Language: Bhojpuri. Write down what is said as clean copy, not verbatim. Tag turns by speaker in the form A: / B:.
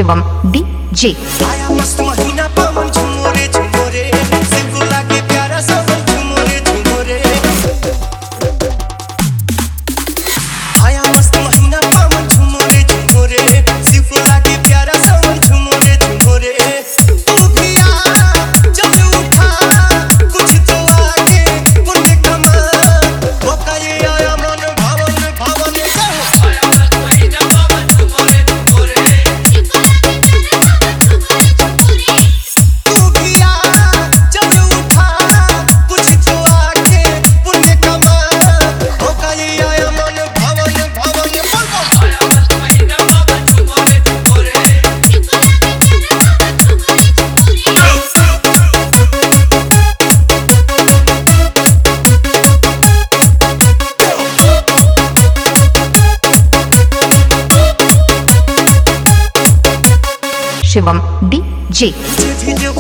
A: शिवम डीजे।
B: आया मस्त महीना पवन झुमोरे झुमोरे, शिव को लागे प्यारा सावन झुमोरे झुमोरे। आया मस्त महीना पवन झुमोरे झुमोरे, शिव को लागे प्यारा सावन झुमोरे झुमोरे। तू भी आ जब उठा कुछ तो आगे पुण्य कमा, मौका ये आया मन भावन भावन का। आया मस्त महीना पवन झुमोरे झुमोरे,
A: शिवम डीजे।
B: धीरे